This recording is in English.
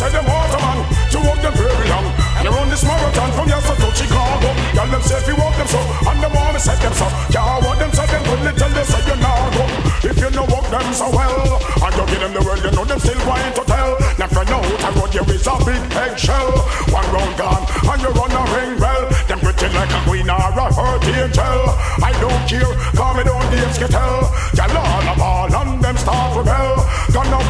say them waterman. To walk them very long. And they run this marathon from Yasa to Chicago. Y'all them say if you walk them so, and them want me set them so. Y'all want them so, them couldn't tell they say you nah go. If you know walk them so well, and you give them the world, you know them still want to tell. Now if you know I road you is a big eggshell. One round gone, and you run a ring bell. Them pretend like a queen or a hurt angel. I don't care, call me down the Escatel. Y'all all a ball and them start rebel. Gonna